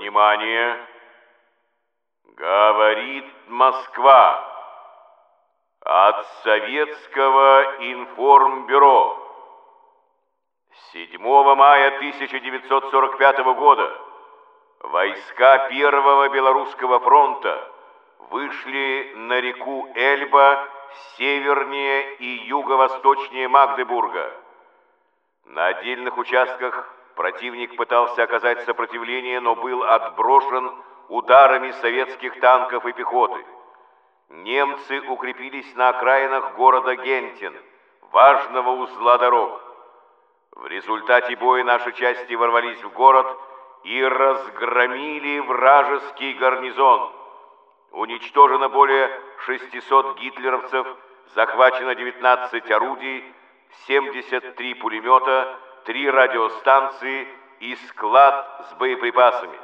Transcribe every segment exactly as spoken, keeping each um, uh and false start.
Внимание! Говорит Москва. От Советского информбюро. седьмого мая тысяча девятьсот сорок пятого года войска Первого Белорусского фронта вышли на реку Эльба севернее и юго-восточнее Магдебурга. На отдельных участках противник пытался оказать сопротивление, но был отброшен ударами советских танков и пехоты. Немцы укрепились на окраинах города Гентин, важного узла дорог. В результате боя наши части ворвались в город и разгромили вражеский гарнизон. Уничтожено более шестисот гитлеровцев, захвачено девятнадцать орудий, семьдесят три пулемета, три радиостанции и склад с боеприпасами.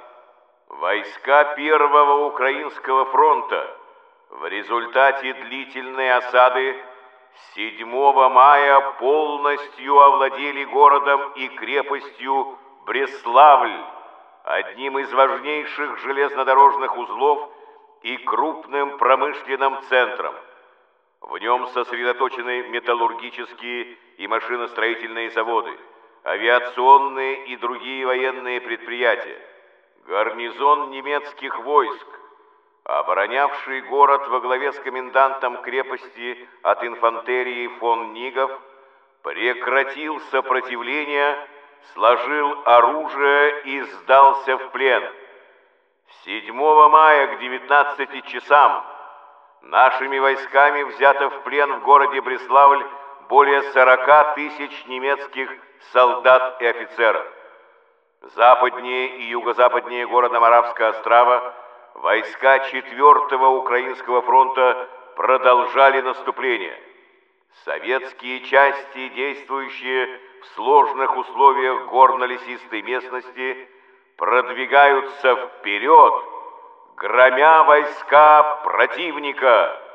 Войска Первого Украинского фронта в результате длительной осады седьмого мая полностью овладели городом и крепостью Бреславль, одним из важнейших железнодорожных узлов и крупным промышленным центром. В нем сосредоточены металлургические и машиностроительные заводы, авиационные и другие военные предприятия, гарнизон немецких войск, оборонявший город во главе с комендантом крепости от инфантерии фон Нигов, прекратил сопротивление, сложил оружие и сдался в плен. седьмого мая к девятнадцати часам нашими войсками взято в плен в городе Бреславль более сорока тысяч немецких солдат и офицеров. Западнее и юго-западнее города Моравского острова войска четвёртого Украинского фронта продолжали наступление. Советские части, действующие в сложных условиях горно-лесистой местности, продвигаются вперед, громя войска противника.